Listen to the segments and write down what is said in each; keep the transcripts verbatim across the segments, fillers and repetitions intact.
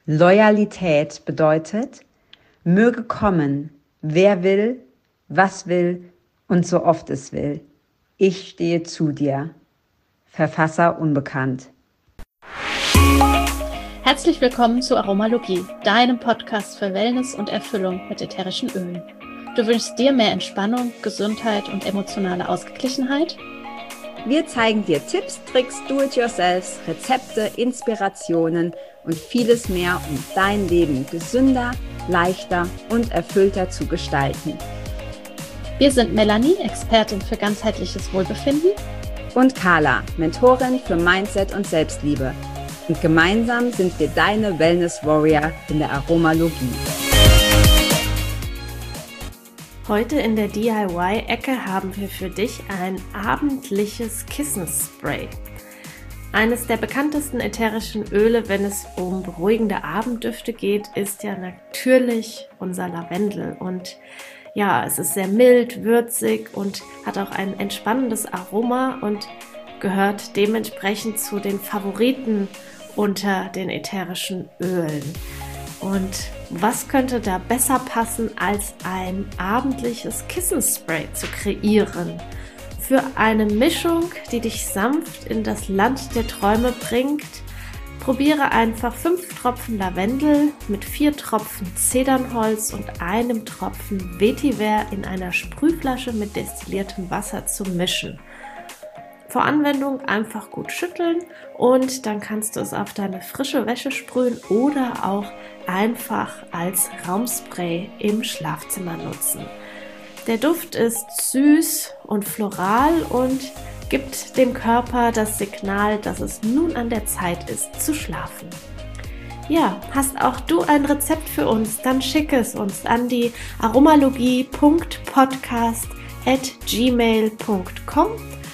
Loyalität bedeutet, möge kommen, wer will, was will und so oft es will. Ich stehe zu dir. Verfasser unbekannt. Herzlich willkommen zu Aromalogie, deinem Podcast für Wellness und Erfüllung mit ätherischen Ölen. Du wünschst dir mehr Entspannung, Gesundheit und emotionale Ausgeglichenheit? Wir zeigen dir Tipps, Tricks, Do-it-yourselfs, Rezepte, Inspirationen und vieles mehr, um dein Leben gesünder, leichter und erfüllter zu gestalten. Wir sind Melanie, Expertin für ganzheitliches Wohlbefinden, und Carla, Mentorin für Mindset und Selbstliebe. Und gemeinsam sind wir deine Wellness Warrior in der Aromalogie. Heute in der D I Y-Ecke haben wir für dich ein abendliches Kissenspray. Eines der bekanntesten ätherischen Öle, wenn es um beruhigende Abenddüfte geht, ist ja natürlich unser Lavendel. Und ja, es ist sehr mild, würzig und hat auch ein entspannendes Aroma und gehört dementsprechend zu den Favoriten unter den ätherischen Ölen. Und was könnte da besser passen, als ein abendliches Kissenspray zu kreieren? Für eine Mischung, die dich sanft in das Land der Träume bringt, probiere einfach fünf Tropfen Lavendel mit vier Tropfen Zedernholz und einem Tropfen Vetiver in einer Sprühflasche mit destilliertem Wasser zu mischen. Vor Anwendung einfach gut schütteln und dann kannst du es auf deine frische Wäsche sprühen oder auch einfach als Raumspray im Schlafzimmer nutzen. Der Duft ist süß und floral und gibt dem Körper das Signal, dass es nun an der Zeit ist zu schlafen. Ja, hast auch du ein Rezept für uns? Dann schick es uns an die aromalogie punkt podcast at gmail punkt com.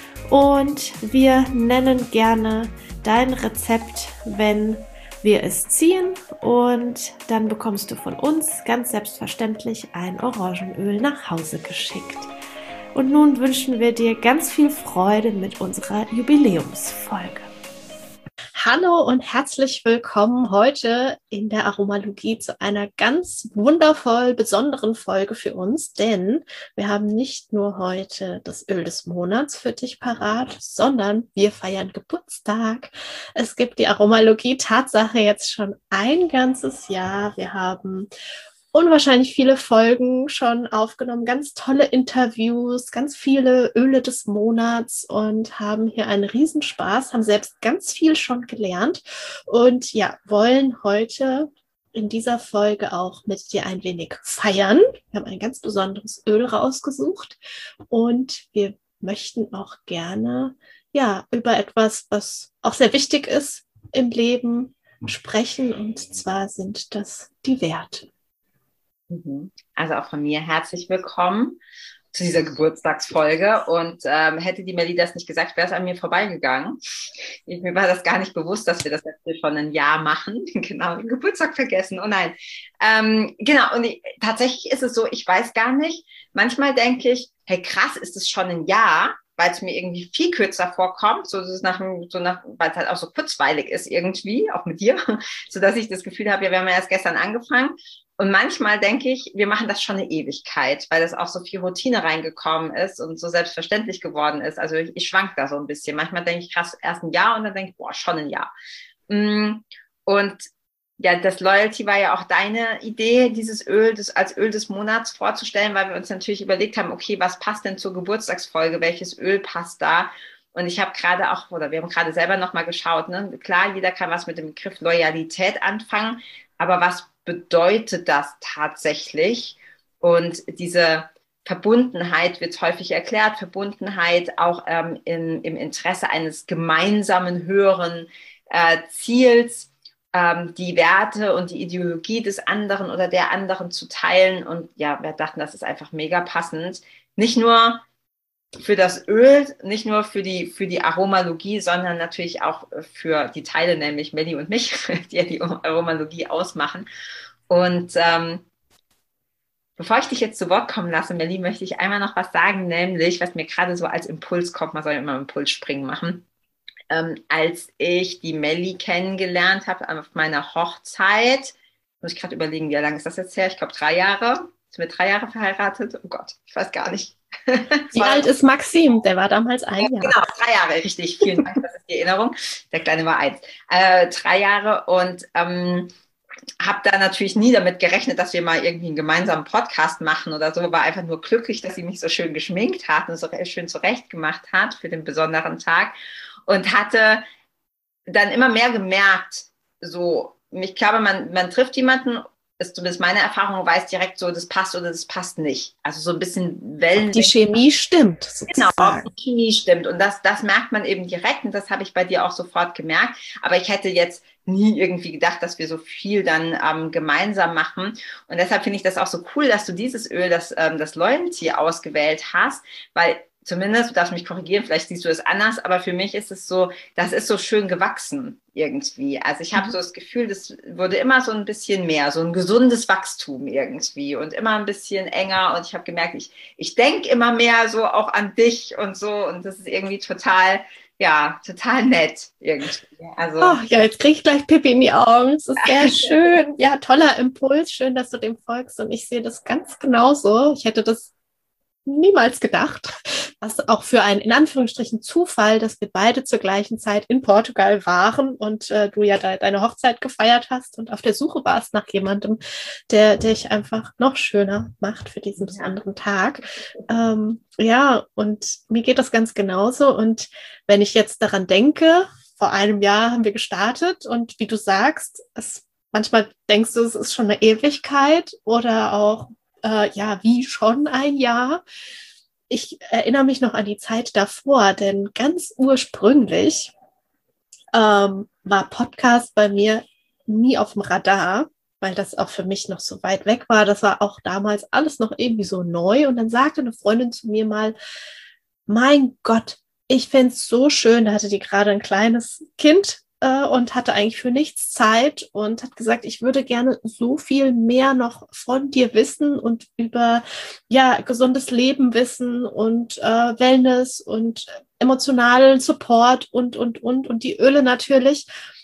Und wir nennen gerne dein Rezept, wenn wir es ziehen, und dann bekommst du von uns ganz selbstverständlich ein Orangenöl nach Hause geschickt. Und nun wünschen wir dir ganz viel Freude mit unserer Jubiläumsfolge. Hallo und herzlich willkommen heute in der Aromalogie zu einer ganz wundervoll besonderen Folge für uns, denn wir haben nicht nur heute das Öl des Monats für dich parat, sondern wir feiern Geburtstag. Es gibt die Aromalogie Tatsache jetzt schon ein ganzes Jahr. Wir haben unwahrscheinlich viele Folgen schon aufgenommen, ganz tolle Interviews, ganz viele Öle des Monats und haben hier einen Riesenspaß, haben selbst ganz viel schon gelernt und ja, wollen heute in dieser Folge auch mit dir ein wenig feiern. Wir haben ein ganz besonderes Öl rausgesucht und wir möchten auch gerne ja über etwas, was auch sehr wichtig ist im Leben, sprechen, und zwar sind das die Werte. Also auch von mir herzlich willkommen zu dieser Geburtstagsfolge. Und ähm, hätte die Melli das nicht gesagt, wäre es an mir vorbeigegangen. Ich, mir war das gar nicht bewusst, dass wir das jetzt schon ein Jahr machen. Genau, den Geburtstag vergessen. Oh nein. Ähm, genau, und ich, tatsächlich ist es so, ich weiß gar nicht. Manchmal denke ich, hey krass, ist es schon ein Jahr? Weil es mir irgendwie viel kürzer vorkommt, so, so nach, so nach, weil es halt auch so kurzweilig ist irgendwie, auch mit dir, so dass ich das Gefühl habe, ja, wir haben ja erst gestern angefangen. Und manchmal denke ich, wir machen das schon eine Ewigkeit, weil das auch so viel Routine reingekommen ist und so selbstverständlich geworden ist. Also ich, ich schwank da so ein bisschen. Manchmal denke ich, krass, erst ein Jahr, und dann denke ich, boah, schon ein Jahr. Und ja, das Loyalty war ja auch deine Idee, dieses Öl das als Öl des Monats vorzustellen, weil wir uns natürlich überlegt haben, okay, was passt denn zur Geburtstagsfolge? Welches Öl passt da? Und ich habe gerade auch, oder wir haben gerade selber nochmal geschaut, ne? Klar, jeder kann was mit dem Begriff Loyalität anfangen, aber was bedeutet das tatsächlich? Und diese Verbundenheit wird häufig erklärt, Verbundenheit auch ähm, in, im Interesse eines gemeinsamen höheren äh, Ziels, ähm, die Werte und die Ideologie des anderen oder der anderen zu teilen. Und ja, wir dachten, das ist einfach mega passend. Nicht nur für das Öl, nicht nur für die, für die Aromalogie, sondern natürlich auch für die Teile, nämlich Melli und mich, die ja die Aromalogie ausmachen. Und ähm, bevor ich dich jetzt zu Wort kommen lasse, Melli, möchte ich einmal noch was sagen, nämlich, was mir gerade so als Impuls kommt, man soll ja immer Impulsspringen machen. ähm, als ich die Melli kennengelernt habe auf meiner Hochzeit. Muss ich gerade überlegen, wie lange ist das jetzt her? Ich glaube drei Jahre. Sind wir drei Jahre verheiratet? Oh Gott, ich weiß gar nicht. Wie alt ist Maxim? Der war damals ein ja, Jahr. Genau, drei Jahre, richtig. Vielen Dank, das ist die Erinnerung. Der Kleine war eins. Äh, drei Jahre und ähm, habe da natürlich nie damit gerechnet, dass wir mal irgendwie einen gemeinsamen Podcast machen oder so. War einfach nur glücklich, dass sie mich so schön geschminkt hat und so schön zurechtgemacht hat für den besonderen Tag. Und hatte dann immer mehr gemerkt, so, ich glaube, man, man trifft jemanden, ist zumindest meine Erfahrung, weiß direkt so, das passt oder das passt nicht. Also so ein bisschen Wellen. Die Chemie stimmt, sozusagen. Genau, die Chemie stimmt. Und das, das merkt man eben direkt und das habe ich bei dir auch sofort gemerkt. Aber ich hätte jetzt nie irgendwie gedacht, dass wir so viel dann ähm, gemeinsam machen. Und deshalb finde ich das auch so cool, dass du dieses Öl, das, ähm, das Loyalty ausgewählt hast, weil zumindest, du darfst mich korrigieren, vielleicht siehst du es anders, aber für mich ist es so, das ist so schön gewachsen irgendwie. Also ich habe mhm. so das Gefühl, das wurde immer so ein bisschen mehr, so ein gesundes Wachstum irgendwie und immer ein bisschen enger und ich habe gemerkt, ich, ich denke immer mehr so auch an dich und so und das ist irgendwie total, ja, total nett irgendwie. Also, oh, ja, jetzt kriege ich gleich Pipi in die Augen. Das ist sehr schön. Ja, toller Impuls. Schön, dass du dem folgst und ich sehe das ganz genauso. Ich hätte das niemals gedacht, was auch für einen in Anführungsstrichen Zufall, dass wir beide zur gleichen Zeit in Portugal waren und äh, du ja de- deine Hochzeit gefeiert hast und auf der Suche warst nach jemandem, der, der dich einfach noch schöner macht für diesen besonderen Tag. Ähm, ja, und mir geht das ganz genauso und wenn ich jetzt daran denke, vor einem Jahr haben wir gestartet und wie du sagst, es, manchmal denkst du, es ist schon eine Ewigkeit oder auch Äh, ja, wie schon ein Jahr. Ich erinnere mich noch an die Zeit davor, denn ganz ursprünglich ähm, war Podcast bei mir nie auf dem Radar, weil das auch für mich noch so weit weg war. Das war auch damals alles noch irgendwie so neu. Und dann sagte eine Freundin zu mir mal, mein Gott, ich fände es so schön, da hatte die gerade ein kleines Kind, und hatte eigentlich für nichts Zeit und hat gesagt, ich würde gerne so viel mehr noch von dir wissen und über ja gesundes Leben wissen und äh, Wellness und emotionalen Support und, und, und, und die Öle natürlich.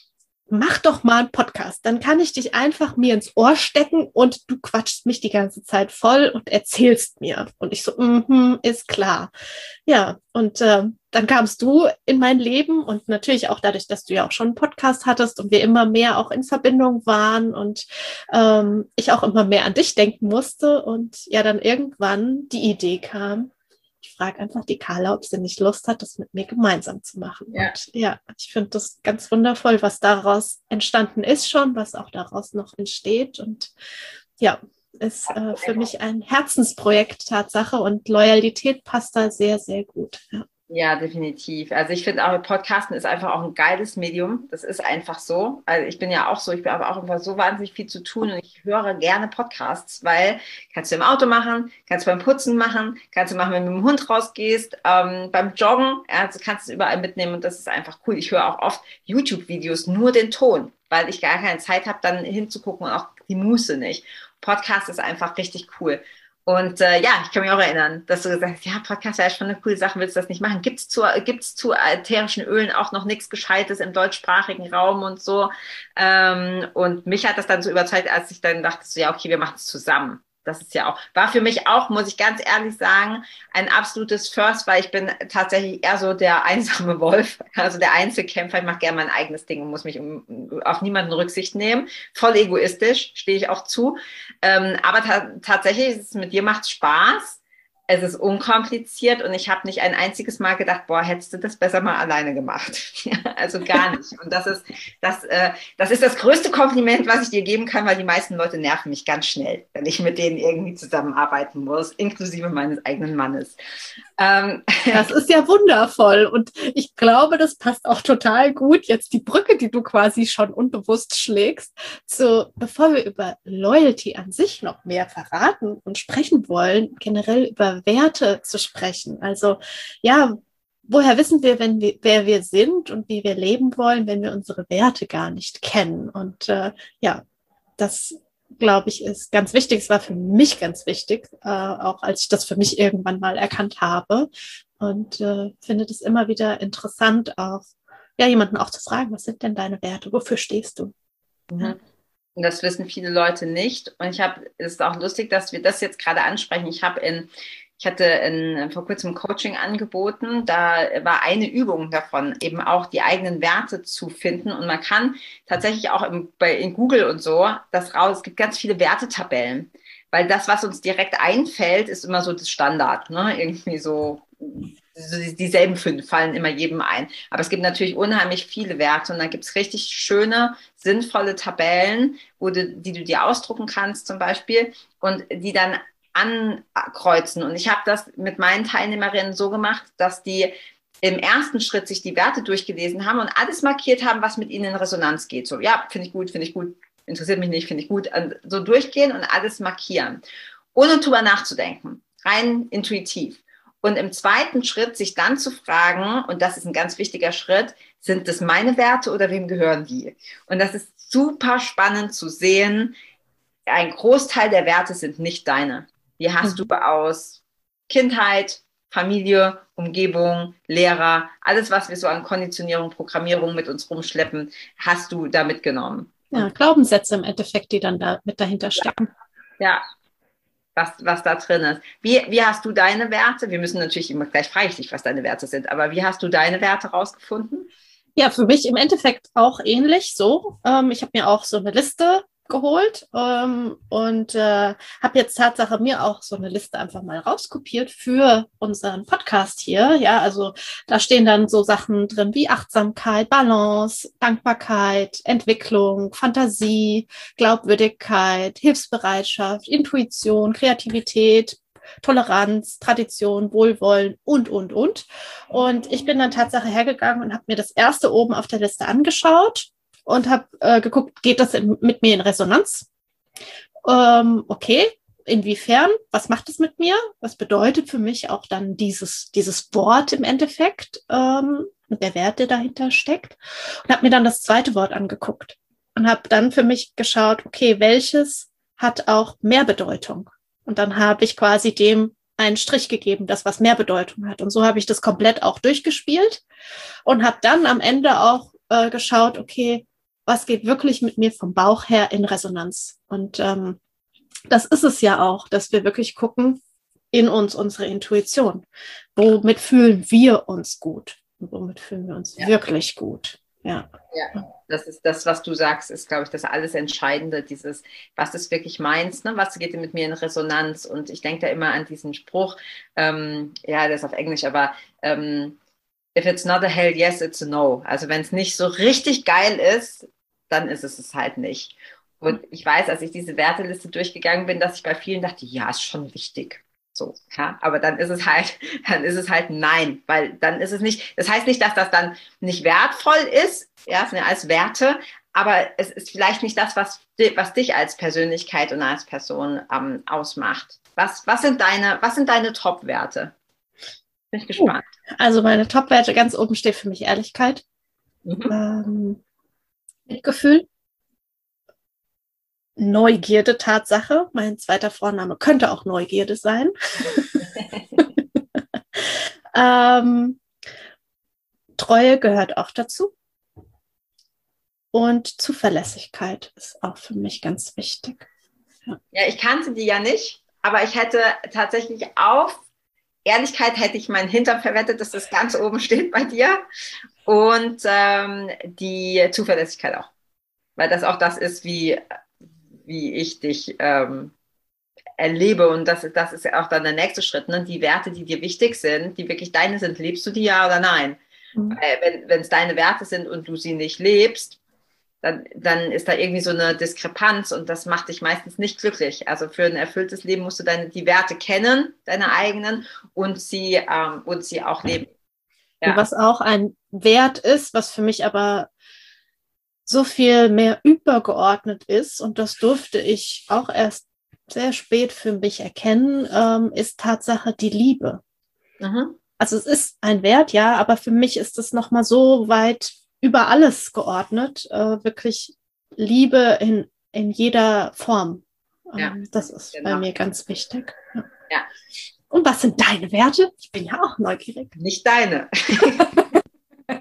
Mach doch mal einen Podcast, dann kann ich dich einfach mir ins Ohr stecken und du quatschst mich die ganze Zeit voll und erzählst mir. Und ich so, mhm, ist klar. Ja, und äh, dann kamst du in mein Leben und natürlich auch dadurch, dass du ja auch schon einen Podcast hattest und wir immer mehr auch in Verbindung waren und ähm, ich auch immer mehr an dich denken musste und ja dann irgendwann die Idee kam, ich frage einfach die Carla, ob sie nicht Lust hat, das mit mir gemeinsam zu machen. Ja. Und ja, ich finde das ganz wundervoll, was daraus entstanden ist schon, was auch daraus noch entsteht. Und ja, ist äh, für mich ein Herzensprojekt, Tatsache. Und Loyalität passt da sehr, sehr gut. Ja. Ja, definitiv. Also ich finde auch, Podcasten ist einfach auch ein geiles Medium. Das ist einfach so. Also ich bin ja auch so, ich bin aber auch einfach so wahnsinnig viel zu tun und ich höre gerne Podcasts, weil kannst du im Auto machen, kannst du beim Putzen machen, kannst du machen, wenn du mit dem Hund rausgehst, ähm, beim Joggen, also kannst du es überall mitnehmen und das ist einfach cool. Ich höre auch oft YouTube-Videos, nur den Ton, weil ich gar keine Zeit habe, dann hinzugucken und auch die Muße nicht. Podcast ist einfach richtig cool. Und äh, ja, ich kann mich auch erinnern, dass du gesagt hast, ja, Podcast wäre schon eine coole Sache, willst du das nicht machen? Gibt es zu, gibt's zu ätherischen Ölen auch noch nichts Gescheites im deutschsprachigen Raum und so? Ähm, und mich hat das dann so überzeugt, als ich dann dachte, so, ja, okay, wir machen es zusammen. Das ist ja auch, war für mich auch, muss ich ganz ehrlich sagen, ein absolutes First, weil ich bin tatsächlich eher so der einsame Wolf, also der Einzelkämpfer. Ich mache gerne mein eigenes Ding und muss mich um, auf niemanden Rücksicht nehmen. Voll egoistisch, stehe ich auch zu. Ähm, aber ta- tatsächlich ist es mit dir macht's Spaß. Es ist unkompliziert und ich habe nicht ein einziges Mal gedacht, boah, hättest du das besser mal alleine gemacht. Ja, also gar nicht. Und das ist das, äh, das ist das größte Kompliment, was ich dir geben kann, weil die meisten Leute nerven mich ganz schnell, wenn ich mit denen irgendwie zusammenarbeiten muss, inklusive meines eigenen Mannes. Ähm. Das ist ja wundervoll und ich glaube, das passt auch total gut, jetzt die Brücke, die du quasi schon unbewusst schlägst, zu, bevor wir über Loyalty an sich noch mehr verraten und sprechen wollen, generell über Werte zu sprechen. Also ja, woher wissen wir, wenn wir, wer wir sind und wie wir leben wollen, wenn wir unsere Werte gar nicht kennen? Und äh, ja, das glaube ich, ist ganz wichtig. Es war für mich ganz wichtig, äh, auch als ich das für mich irgendwann mal erkannt habe. Und äh, finde das immer wieder interessant, auch ja, jemanden auch zu fragen, was sind denn deine Werte? Wofür stehst du? Mhm. Und das wissen viele Leute nicht. Und ich habe, es ist auch lustig, dass wir das jetzt gerade ansprechen. Ich habe in, ich hatte in, vor kurzem Coaching angeboten. Da war eine Übung davon, eben auch die eigenen Werte zu finden. Und man kann tatsächlich auch im, bei, in Google und so das raus. Es gibt ganz viele Wertetabellen, weil das, was uns direkt einfällt, ist immer so das Standard, ne? Irgendwie so. Dieselben fünf fallen immer jedem ein. Aber es gibt natürlich unheimlich viele Werte und da gibt es richtig schöne, sinnvolle Tabellen, wo du, die du dir ausdrucken kannst zum Beispiel und die dann ankreuzen. Und ich habe das mit meinen Teilnehmerinnen so gemacht, dass die im ersten Schritt sich die Werte durchgelesen haben und alles markiert haben, was mit ihnen in Resonanz geht. So, ja, finde ich gut, finde ich gut, interessiert mich nicht, finde ich gut. So durchgehen und alles markieren, ohne drüber nachzudenken, rein intuitiv. Und im zweiten Schritt sich dann zu fragen, und das ist ein ganz wichtiger Schritt, sind das meine Werte oder wem gehören die? Und das ist super spannend zu sehen. Ein Großteil der Werte sind nicht deine. Die hast mhm. du aus Kindheit, Familie, Umgebung, Lehrer, alles, was wir so an Konditionierung, Programmierung mit uns rumschleppen, hast du da mitgenommen. Ja, Glaubenssätze im Endeffekt, die dann da mit dahinter stecken. Ja. ja. Was, was da drin ist. Wie, wie hast du deine Werte? Wir müssen natürlich immer, gleich frage ich dich, was deine Werte sind, aber wie hast du deine Werte rausgefunden? Ja, für mich im Endeffekt auch ähnlich so. Ähm, ich habe mir auch so eine Liste geholt ähm, und äh, habe jetzt Tatsache mir auch so eine Liste einfach mal rauskopiert für unseren Podcast hier. Ja, also da stehen dann so Sachen drin wie Achtsamkeit, Balance, Dankbarkeit, Entwicklung, Fantasie, Glaubwürdigkeit, Hilfsbereitschaft, Intuition, Kreativität, Toleranz, Tradition, Wohlwollen und, und, und. Und ich bin dann Tatsache hergegangen und habe mir das erste oben auf der Liste angeschaut und habe äh, geguckt, geht das in, mit mir in Resonanz? Ähm, okay, inwiefern? Was macht es mit mir? Was bedeutet für mich auch dann dieses, dieses Wort im Endeffekt ähm, und der Wert, der dahinter steckt? Und habe mir dann das zweite Wort angeguckt und habe dann für mich geschaut, okay, welches hat auch mehr Bedeutung? Und dann habe ich quasi dem einen Strich gegeben, das was mehr Bedeutung hat. Und so habe ich das komplett auch durchgespielt und habe dann am Ende auch äh, geschaut, okay, was geht wirklich mit mir vom Bauch her in Resonanz? Und ähm, das ist es ja auch, dass wir wirklich gucken in uns, unsere Intuition. Womit fühlen wir uns gut? Und womit fühlen wir uns ja. wirklich gut? Ja. ja, das ist das, was du sagst, ist, glaube ich, das alles Entscheidende, dieses, was ist wirklich meins, ne? Was geht mit mir in Resonanz? Und ich denke da immer an diesen Spruch, ähm, ja, der ist auf Englisch, aber ähm, if it's not a hell yes, it's a no. Also wenn es nicht so richtig geil ist, dann ist es es halt nicht. Und ich weiß, als ich diese Werteliste durchgegangen bin, dass ich bei vielen dachte, ja, ist schon wichtig. So, ja, aber dann ist es halt, dann ist es halt nein, weil dann ist es nicht, das heißt nicht, dass das dann nicht wertvoll ist, ja, es sind ja alles Werte, aber es ist vielleicht nicht das, was, was dich als Persönlichkeit und als Person ähm, ausmacht. Was, was sind deine, was sind deine Top-Werte? Bin ich gespannt. Also meine Top-Werte, ganz oben steht für mich Ehrlichkeit, Mhm. ähm, Mitgefühl, Neugierde, Tatsache. Mein zweiter Vorname könnte auch Neugierde sein. ähm, Treue gehört auch dazu. Und Zuverlässigkeit ist auch für mich ganz wichtig. Ja, ja, ich kannte die ja nicht, aber ich hätte tatsächlich auf Ehrlichkeit hätte ich meinen Hintern verwettet, dass das ganz oben steht bei dir. Und ähm, die Zuverlässigkeit auch. Weil das auch das ist, wie, wie ich dich ähm, erlebe. Und das, das ist ja auch dann der nächste Schritt. Ne? Die Werte, die dir wichtig sind, die wirklich deine sind, lebst du die ja oder nein? Mhm. Weil wenn es deine Werte sind und du sie nicht lebst, dann, dann ist da irgendwie so eine Diskrepanz und das macht dich meistens nicht glücklich. Also für ein erfülltes Leben musst du deine, die Werte kennen, deine eigenen, und sie, ähm, und sie auch leben. Ja. Was auch ein Wert ist, was für mich aber so viel mehr übergeordnet ist, und das durfte ich auch erst sehr spät für mich erkennen, ähm, ist Tatsache die Liebe. Mhm. Also es ist ein Wert, ja, aber für mich ist es nochmal so weit über alles geordnet, äh, wirklich Liebe in, in jeder Form. Ähm, ja, das ist genau. bei mir ganz wichtig. Ja. Ja. Und was sind deine Werte? Ich bin ja auch neugierig. Nicht deine.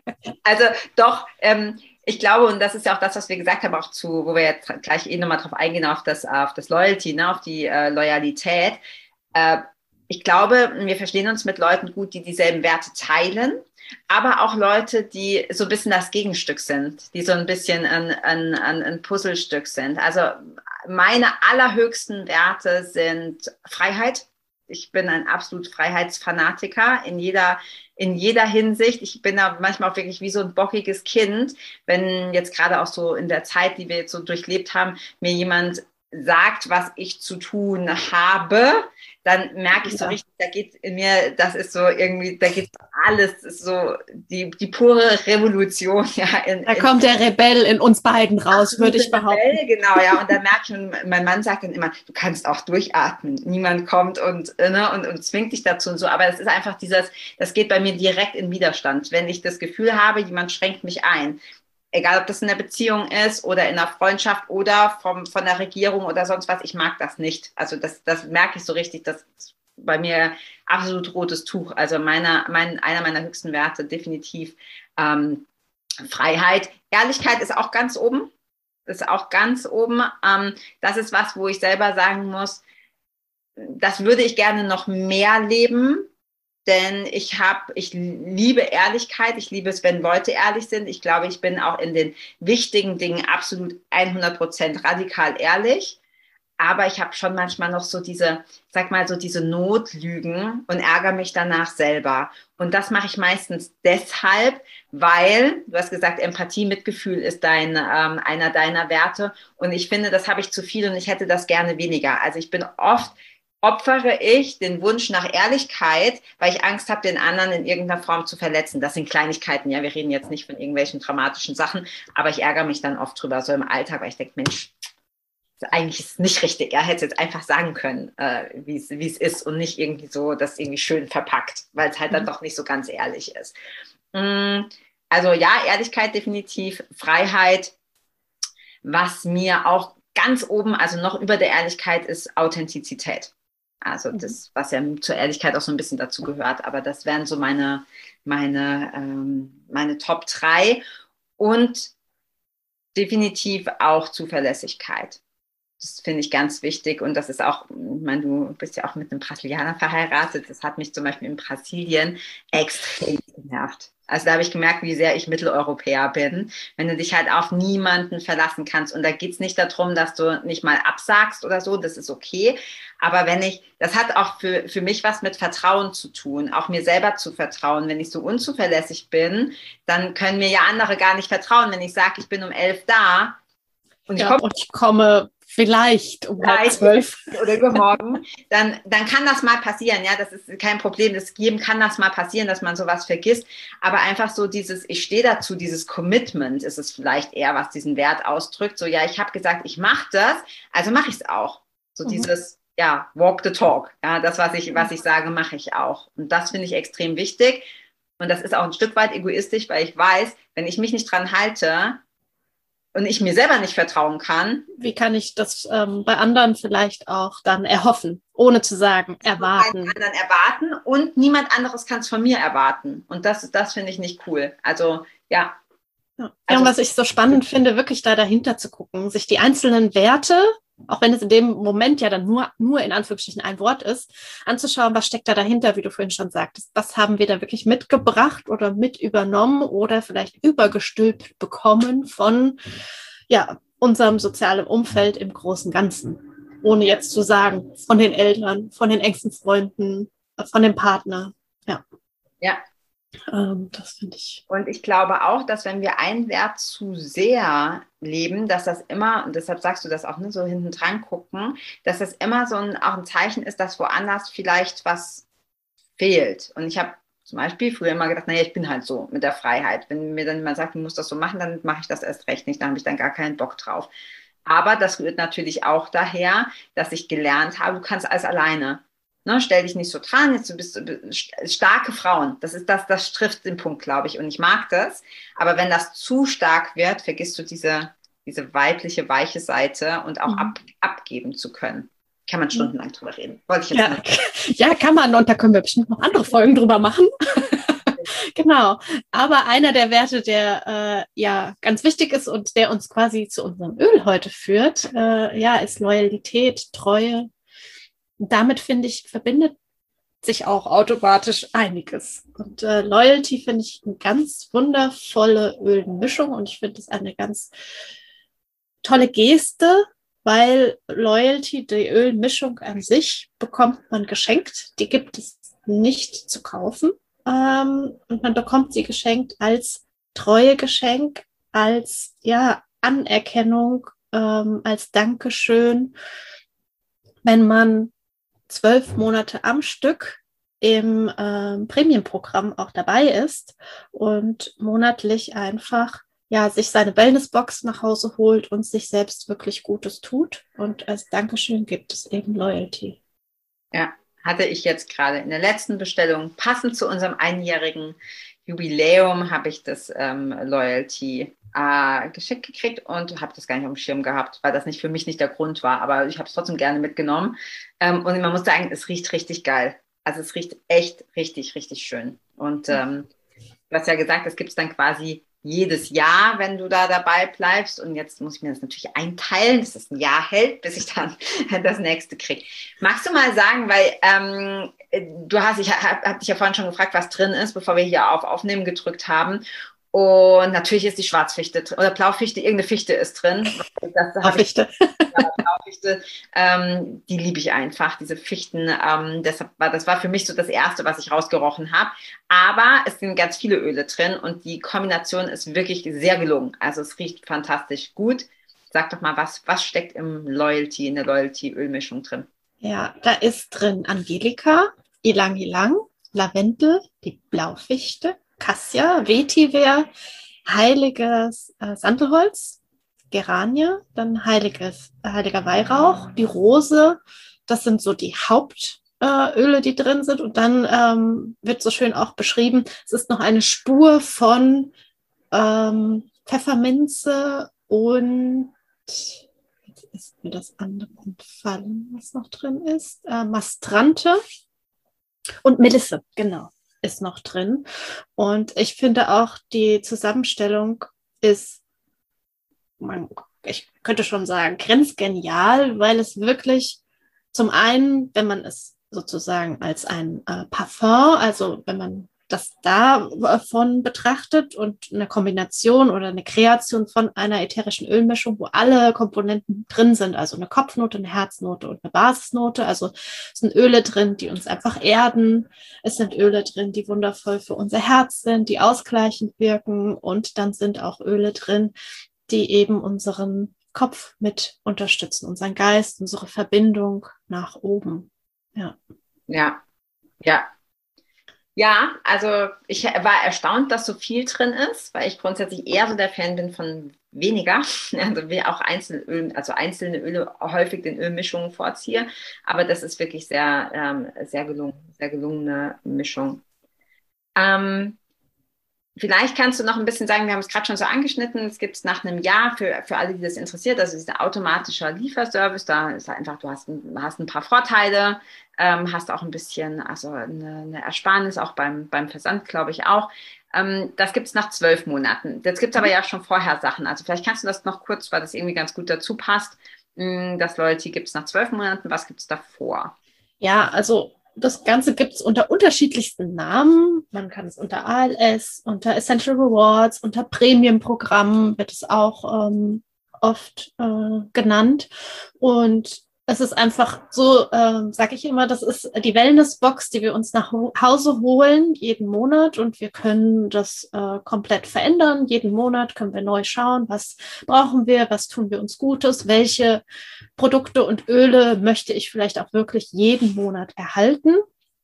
Also doch, ähm, ich glaube, und das ist ja auch das, was wir gesagt haben, auch zu, wo wir jetzt gleich eh nochmal drauf eingehen, auf das, auf das Loyalty, ne, auf die äh, Loyalität. Äh, ich glaube, wir verstehen uns mit Leuten gut, die dieselben Werte teilen, aber auch Leute, die so ein bisschen das Gegenstück sind, die so ein bisschen ein, ein, ein, ein Puzzlestück sind. Also meine allerhöchsten Werte sind Freiheit. Ich bin ein absolut Freiheitsfanatiker in jeder, in jeder Hinsicht. Ich bin da manchmal auch wirklich wie so ein bockiges Kind, wenn jetzt gerade auch so in der Zeit, die wir jetzt so durchlebt haben, mir jemand sagt, was ich zu tun habe, dann merke ich so richtig, da geht in mir, das ist so irgendwie, da geht alles, ist so die, die pure Revolution. Ja, in, da in, kommt der Rebell in uns beiden raus, würde ich behaupten. Rebell, genau, ja, und dann merke ich, und mein Mann sagt dann immer, du kannst auch durchatmen, niemand kommt und, ne, und, und zwingt dich dazu und so, aber es ist einfach dieses, das geht bei mir direkt in Widerstand, wenn ich das Gefühl habe, jemand schränkt mich ein. Egal, ob das in der Beziehung ist oder in der Freundschaft oder vom, von der Regierung oder sonst was, ich mag das nicht. Also das, das merke ich so richtig, das ist bei mir absolut rotes Tuch. Also meine, mein, einer meiner höchsten Werte definitiv ähm, Freiheit. Ehrlichkeit ist auch ganz oben. Ist auch ganz oben. Ähm, das ist was, wo ich selber sagen muss, das würde ich gerne noch mehr leben. Denn ich habe, ich liebe Ehrlichkeit, ich liebe es, wenn Leute ehrlich sind. Ich glaube, ich bin auch in den wichtigen Dingen absolut hundert Prozent radikal ehrlich. Aber ich habe schon manchmal noch so diese, sag mal, so diese Notlügen und ärgere mich danach selber. Und das mache ich meistens deshalb, weil, du hast gesagt, Empathie, Mitgefühl ist dein, ähm, einer deiner Werte. Und ich finde, das habe ich zu viel und ich hätte das gerne weniger. Also ich bin oft opfere ich den Wunsch nach Ehrlichkeit, weil ich Angst habe, den anderen in irgendeiner Form zu verletzen. Das sind Kleinigkeiten, ja, wir reden jetzt nicht von irgendwelchen dramatischen Sachen, aber ich ärgere mich dann oft drüber, so im Alltag, weil ich denke, Mensch, eigentlich ist es nicht richtig. Er hätte es jetzt einfach sagen können, äh, wie es wie es ist und nicht irgendwie so, das irgendwie schön verpackt, weil es halt mhm. dann doch nicht so ganz ehrlich ist. Also ja, Ehrlichkeit definitiv, Freiheit, was mir auch ganz oben, also noch über der Ehrlichkeit ist Authentizität. Also das, was ja zur Ehrlichkeit auch so ein bisschen dazu gehört. Aber das wären so meine, meine, ähm, meine Top drei. Und definitiv auch Zuverlässigkeit. Das finde ich ganz wichtig. Und das ist auch, ich meine, du bist ja auch mit einem Brasilianer verheiratet. Das hat mich zum Beispiel in Brasilien extrem genervt. Also da habe ich gemerkt, wie sehr ich Mitteleuropäer bin. Wenn du dich halt auf niemanden verlassen kannst. Und da geht es nicht darum, dass du nicht mal absagst oder so. Das ist okay. Aber wenn ich, das hat auch für, für mich was mit Vertrauen zu tun. Auch mir selber zu vertrauen. Wenn ich so unzuverlässig bin, dann können mir ja andere gar nicht vertrauen. Wenn ich sage, ich bin um elf da und ich, ja, komm, und ich komme vielleicht um halb zwölf oder übermorgen, dann, dann kann das mal passieren. Ja, das ist kein Problem. Das jedem kann das mal passieren, dass man sowas vergisst. Aber einfach so dieses, ich stehe dazu, dieses Commitment ist es vielleicht eher, was diesen Wert ausdrückt. So, ja, ich habe gesagt, ich mache das, also mache ich es auch. So mhm. dieses, ja, walk the talk. Ja, das, was ich, was ich sage, mache ich auch. Und das finde ich extrem wichtig. Und das ist auch ein Stück weit egoistisch, weil ich weiß, wenn ich mich nicht dran halte, und ich mir selber nicht vertrauen kann. Wie kann ich das ähm, bei anderen vielleicht auch dann erhoffen, ohne zu sagen, erwarten? Anderen erwarten und niemand anderes kann es von mir erwarten. Und das, das finde ich nicht cool. Also, ja. Ja, also, und was ich so spannend finde, wirklich da dahinter zu gucken, sich die einzelnen Werte, auch wenn es in dem Moment ja dann nur, nur in Anführungsstrichen ein Wort ist, anzuschauen, was steckt da dahinter, wie du vorhin schon sagtest. Was haben wir da wirklich mitgebracht oder mit übernommen oder vielleicht übergestülpt bekommen von ja, unserem sozialen Umfeld im großen Ganzen. Ohne jetzt zu sagen, von den Eltern, von den engsten Freunden, von dem Partner. Ja. Ja. Ähm, das finde ich. Und ich glaube auch, dass wenn wir einen Wert zu sehr leben, dass das immer, und deshalb sagst du das auch, ne, so hinten dran gucken, dass das immer so ein, auch ein Zeichen ist, dass woanders vielleicht was fehlt. Und ich habe zum Beispiel früher immer gedacht, naja, ich bin halt so mit der Freiheit. Wenn mir dann jemand sagt, du musst das so machen, dann mache ich das erst recht nicht, da habe ich dann gar keinen Bock drauf. Aber das rührt natürlich auch daher, dass ich gelernt habe, du kannst alles alleine. Ne, stell dich nicht so dran, jetzt du bist starke Frauen. Das ist das, das trifft den Punkt, glaube ich. Und ich mag das. Aber wenn das zu stark wird, vergisst du diese, diese weibliche, weiche Seite und auch mhm. ab, abgeben zu können. Kann man stundenlang drüber reden. Wollte ich jetzt ja. ja, kann man. Und da können wir bestimmt noch andere Folgen drüber machen. Genau. Aber einer der Werte, der äh, ja ganz wichtig ist und der uns quasi zu unserem Öl heute führt, äh, ja, ist Loyalität, Treue. Damit, finde ich, verbindet sich auch automatisch einiges. Und äh, Loyalty finde ich eine ganz wundervolle Ölmischung und ich finde es eine ganz tolle Geste, weil Loyalty, die Ölmischung an sich, bekommt man geschenkt. Die gibt es nicht zu kaufen. Ähm, und man bekommt sie geschenkt als Treuegeschenk, als ja Anerkennung, ähm, als Dankeschön, wenn man zwölf Monate am Stück im ähm, Premium-Programm auch dabei ist und monatlich einfach ja sich seine Wellnessbox nach Hause holt und sich selbst wirklich Gutes tut. Und als Dankeschön gibt es eben Loyalty. Ja, hatte ich jetzt gerade in der letzten Bestellung, passend zu unserem einjährigen Jubiläum, habe ich das ähm, Loyalty äh, geschickt gekriegt und habe das gar nicht auf dem Schirm gehabt, weil das nicht für mich nicht der Grund war, aber ich habe es trotzdem gerne mitgenommen. Ähm, und man muss sagen, es riecht richtig geil. Also es riecht echt richtig, richtig schön. Und ähm, du hast ja gesagt, es gibt es dann quasi jedes Jahr, wenn du da dabei bleibst. Und jetzt muss ich mir das natürlich einteilen, dass es ein Jahr hält, bis ich dann das nächste kriege. Magst du mal sagen, weil ähm, du hast, ich habe hab dich ja vorhin schon gefragt, was drin ist, bevor wir hier auf Aufnehmen gedrückt haben. Und natürlich ist die Schwarzfichte oder Blaufichte, irgendeine Fichte ist drin. Das Blaufichte. Ja, Blaufichte, ähm, die liebe ich einfach, diese Fichten. Ähm, deshalb war, das war für mich so das Erste, was ich rausgerochen habe. Aber es sind ganz viele Öle drin und die Kombination ist wirklich sehr gelungen. Also es riecht fantastisch gut. Sag doch mal, was, was steckt im Loyalty, in der Loyalty-Ölmischung drin? Ja, da ist drin Angelika, Ylang Ylang, Lavendel, die Blaufichte, Cassia, Vetiver, heiliges äh, Sandelholz, Geranie, dann heiliges, äh, heiliger Weihrauch, die Rose. Das sind so die Hauptöle, äh, die drin sind. Und dann ähm, wird so schön auch beschrieben, es ist noch eine Spur von ähm, Pfefferminze und jetzt ist mir das andere entfallen, was noch drin ist. Äh, Mastrante und Melisse, genau, ist noch drin. Und ich finde auch, die Zusammenstellung ist, man, ich könnte schon sagen, grenzgenial, weil es wirklich zum einen, wenn man es sozusagen als ein äh, Parfum, also wenn man das davon betrachtet und eine Kombination oder eine Kreation von einer ätherischen Ölmischung, wo alle Komponenten drin sind, also eine Kopfnote, eine Herznote und eine Basisnote. Also es sind Öle drin, die uns einfach erden. Es sind Öle drin, die wundervoll für unser Herz sind, die ausgleichend wirken. Und dann sind auch Öle drin, die eben unseren Kopf mit unterstützen, unseren Geist, unsere Verbindung nach oben. Ja, ja, ja. Ja, also ich war erstaunt, dass so viel drin ist, weil ich grundsätzlich eher so der Fan bin von weniger, also wie auch Einzelöl, also einzelne Öle häufig den Ölmischungen vorziehe, aber das ist wirklich sehr, ähm, sehr gelungen, sehr gelungene Mischung. Ähm, Vielleicht kannst du noch ein bisschen sagen, wir haben es gerade schon so angeschnitten, es gibt es nach einem Jahr für, für alle, die das interessiert, also dieser automatische Lieferservice, da ist einfach, du hast ein, hast ein paar Vorteile, ähm, hast auch ein bisschen, also eine, eine Ersparnis, auch beim, beim Versand, glaube ich auch. Ähm, das gibt es nach zwölf Monaten. Jetzt gibt es aber ja schon vorher Sachen, also vielleicht kannst du das noch kurz, weil das irgendwie ganz gut dazu passt, mh, das Loyalty gibt es nach zwölf Monaten, was gibt es davor? Ja, also das Ganze gibt es unter unterschiedlichsten Namen. Man kann es unter A L S, unter Essential Rewards, unter Premium-Programmen wird es auch ähm, oft äh, genannt. Und es ist einfach so, äh, sage ich immer, das ist die Wellness-Box, die wir uns nach Hause holen, jeden Monat. Und wir können das äh, komplett verändern. Jeden Monat können wir neu schauen, was brauchen wir, was tun wir uns Gutes, welche Produkte und Öle möchte ich vielleicht auch wirklich jeden Monat erhalten.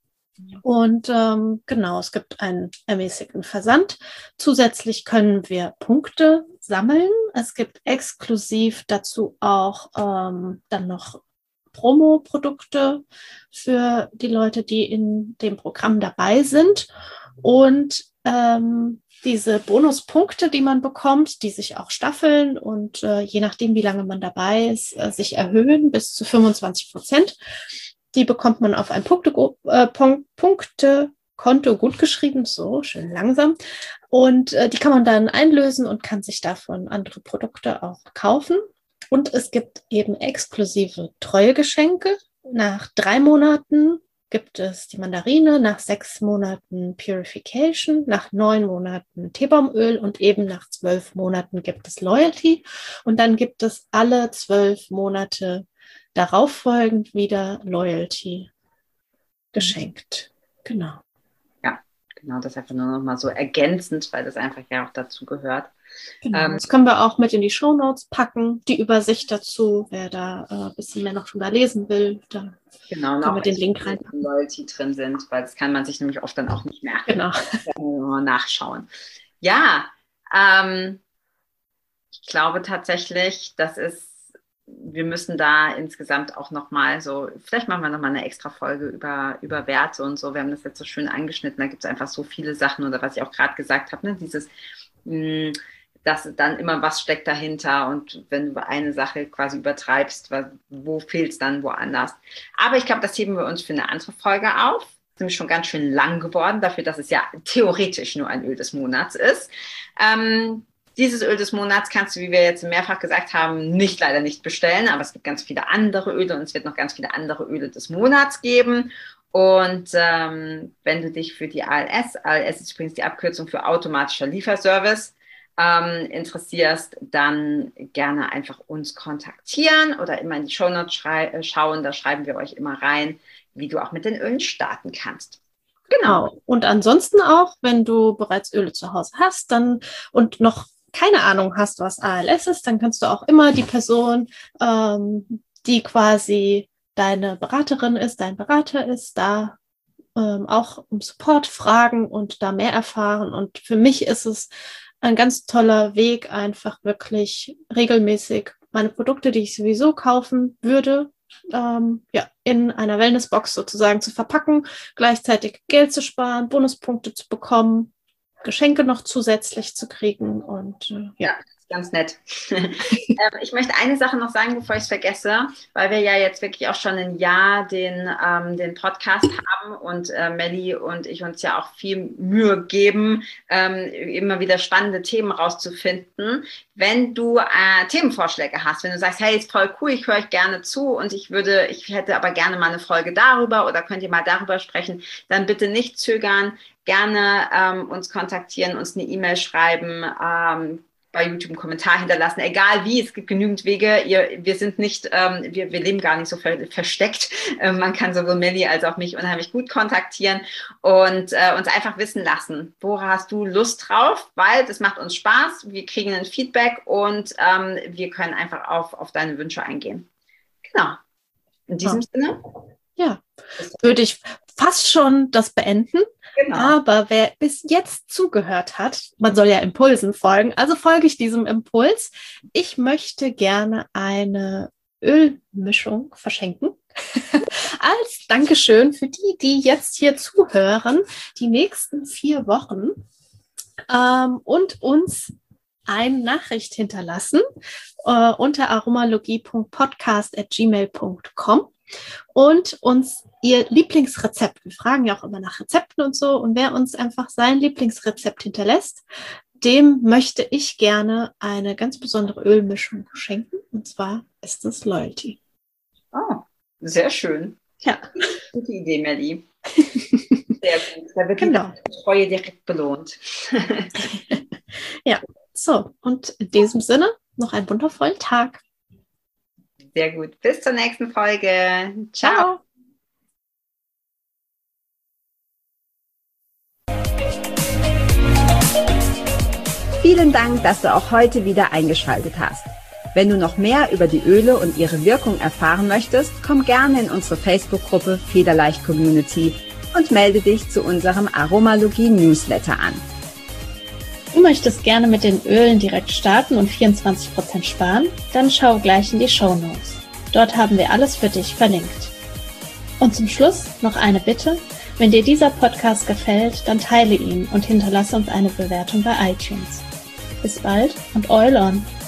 Und ähm, genau, es gibt einen ermäßigten Versand. Zusätzlich können wir Punkte sammeln. Es gibt exklusiv dazu auch ähm, dann noch Promo-Produkte für die Leute, die in dem Programm dabei sind. Und ähm, diese Bonuspunkte, die man bekommt, die sich auch staffeln und äh, je nachdem, wie lange man dabei ist, äh, sich erhöhen bis zu fünfundzwanzig Prozent. Die bekommt man auf ein Punkte, äh, Punkte Konto gut geschrieben, so schön langsam. Und äh, die kann man dann einlösen und kann sich davon andere Produkte auch kaufen. Und es gibt eben exklusive Treuegeschenke. Nach drei Monaten gibt es die Mandarine, nach sechs Monaten Purification, nach neun Monaten Teebaumöl und eben nach zwölf Monaten gibt es Loyalty. Und dann gibt es alle zwölf Monate darauf folgend wieder Loyalty geschenkt. Genau. Ja, genau, das einfach nur noch mal so ergänzend, weil das einfach ja auch dazu gehört. Genau. Ähm, das können wir auch mit in die Shownotes packen, die Übersicht dazu, wer da äh, ein bisschen mehr noch drüber lesen will, da genau, können wir den Link rein. Loyalty drin sind, weil das kann man sich nämlich oft dann auch nicht merken. Genau. Mal nachschauen. Ja, ähm, ich glaube tatsächlich, das ist, wir müssen da insgesamt auch nochmal so, vielleicht machen wir nochmal eine extra Folge über, über Werte und so. Wir haben das jetzt so schön angeschnitten, da gibt es einfach so viele Sachen oder was ich auch gerade gesagt habe, ne, dieses mh, dass dann immer was steckt dahinter und wenn du eine Sache quasi übertreibst, wo fehlt es dann woanders. Aber ich glaube, das heben wir uns für eine andere Folge auf. Das ist nämlich schon ganz schön lang geworden, dafür, dass es ja theoretisch nur ein Öl des Monats ist. Ähm, dieses Öl des Monats kannst du, wie wir jetzt mehrfach gesagt haben, nicht leider nicht bestellen, aber es gibt ganz viele andere Öle und es wird noch ganz viele andere Öle des Monats geben. Und ähm, wenn du dich für die A L S, A L S ist übrigens die Abkürzung für automatischer Lieferservice, Ähm, interessierst, dann gerne einfach uns kontaktieren oder immer in die Shownotes schrei- schauen, da schreiben wir euch immer rein, wie du auch mit den Ölen starten kannst. Genau. Und ansonsten auch, wenn du bereits Öle zu Hause hast dann und noch keine Ahnung hast, was A L S ist, dann kannst du auch immer die Person, ähm, die quasi deine Beraterin ist, dein Berater ist, da ähm, auch um Support fragen und da mehr erfahren. Und für mich ist es ein ganz toller Weg, einfach wirklich regelmäßig meine Produkte, die ich sowieso kaufen würde, ähm, ja, in einer Wellnessbox sozusagen zu verpacken, gleichzeitig Geld zu sparen, Bonuspunkte zu bekommen, Geschenke noch zusätzlich zu kriegen und äh, ja. ja. Ganz nett. ähm, ich möchte eine Sache noch sagen, bevor ich es vergesse, weil wir ja jetzt wirklich auch schon ein Jahr den, ähm, den Podcast haben und äh, Melli und ich uns ja auch viel Mühe geben, ähm, immer wieder spannende Themen rauszufinden. Wenn du äh, Themenvorschläge hast, wenn du sagst, hey, ist voll cool, ich höre euch gerne zu und ich würde, ich hätte aber gerne mal eine Folge darüber oder könnt ihr mal darüber sprechen, dann bitte nicht zögern, gerne ähm, uns kontaktieren, uns eine E-Mail schreiben, ähm, bei YouTube einen Kommentar hinterlassen, egal wie, es gibt genügend Wege, ihr, wir sind nicht, ähm, wir, wir leben gar nicht so ver versteckt, ähm, man kann sowohl Melli als auch mich unheimlich gut kontaktieren und äh, uns einfach wissen lassen, wo hast du Lust drauf, weil das macht uns Spaß, wir kriegen ein Feedback und ähm, wir können einfach auf, auf deine Wünsche eingehen. Genau, in diesem ja. Sinne. Ja, würde ich fast schon das beenden. Genau. Aber wer bis jetzt zugehört hat, man soll ja Impulsen folgen, also folge ich diesem Impuls. Ich möchte gerne eine Ölmischung verschenken. Als Dankeschön für die, die jetzt hier zuhören, die nächsten vier Wochen ähm, und uns eine Nachricht hinterlassen äh, unter aromalogie punkt podcast at gmail punkt com. Und uns ihr Lieblingsrezept, wir fragen ja auch immer nach Rezepten und so, und wer uns einfach sein Lieblingsrezept hinterlässt, dem möchte ich gerne eine ganz besondere Ölmischung schenken, und zwar ist es Loyalty. Oh, sehr schön. Ja. Gute Idee, Melli. Sehr gut. Da wird genau. die Treue direkt belohnt. Ja, so, und in diesem Sinne noch einen wundervollen Tag. Sehr gut. Bis zur nächsten Folge. Ciao. Vielen Dank, dass du auch heute wieder eingeschaltet hast. Wenn du noch mehr über die Öle und ihre Wirkung erfahren möchtest, komm gerne in unsere Facebook-Gruppe Federleicht Community und melde dich zu unserem Aromalogie-Newsletter an. Du möchtest gerne mit den Ölen direkt starten und vierundzwanzig Prozent sparen? Dann schau gleich in die Shownotes. Dort haben wir alles für dich verlinkt. Und zum Schluss noch eine Bitte. Wenn dir dieser Podcast gefällt, dann teile ihn und hinterlasse uns eine Bewertung bei iTunes. Bis bald und Oil on!